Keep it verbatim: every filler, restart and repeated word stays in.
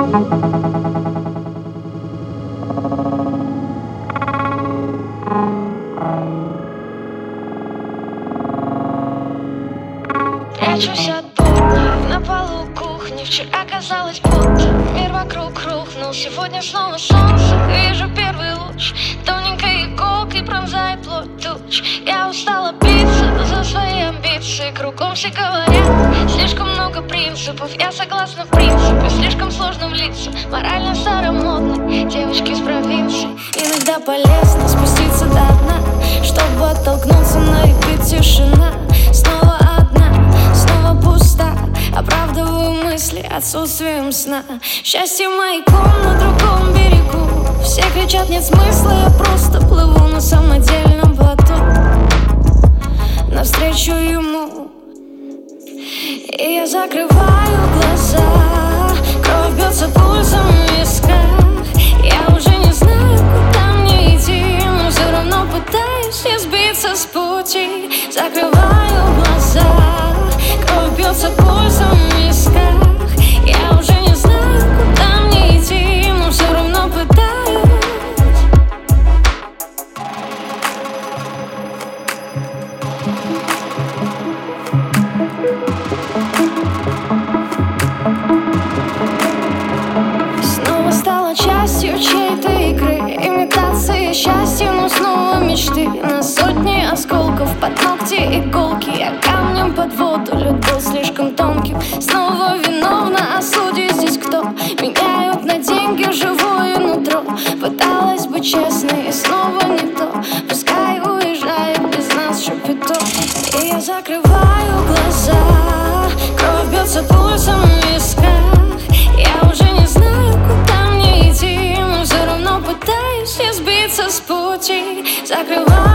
Прячусь от будней на полу кухни. Вчера казалось, будто мир вокруг рухнул. Сегодня снова солнце, вижу первый луч. Тоненькой иголкой пронзает плоть туч. Я устала биться за свои амбиции. Кругом все говорят, слишком много принципов. Я согласна в принципе, слишком сложно влиться. Морально старомодной девочки из провинции. Иногда полезно спуститься до дна, чтобы оттолкнуться, на репит тишина. Снова одна, снова пуста. Оправдываю мысли отсутствием сна. Счастье маяком на другом берегу. Все кричат, нет смысла, я просто плыву на самодельном плоту навстречу ему. И я закрываю глаза, кровь бьется пульсом в висках. Я уже не знаю, куда мне идти, но все равно пытаюсь не сбиться с пути. Закрываю глаза, кровь бьется пульсом в висках. Я уже не знаю, куда мне идти, но все равно пытаюсь. Снова стала частью чьей-то игры, имитация счастья, но снова мечты. На сотни осколков под ногти иголки. Я камнем под воду, лед был слишком тонким. Снова виновна, а судьи здесь кто? Меняют на деньги живое нутро. Пыталась быть честной и снова не то. Пускай уезжает без нас шапито. И я закрываю глаза, кровь бьется пульсом в висках. Я уже не знаю, куда мне идти, но все равно пытаюсь не сбиться с пути. Закрываю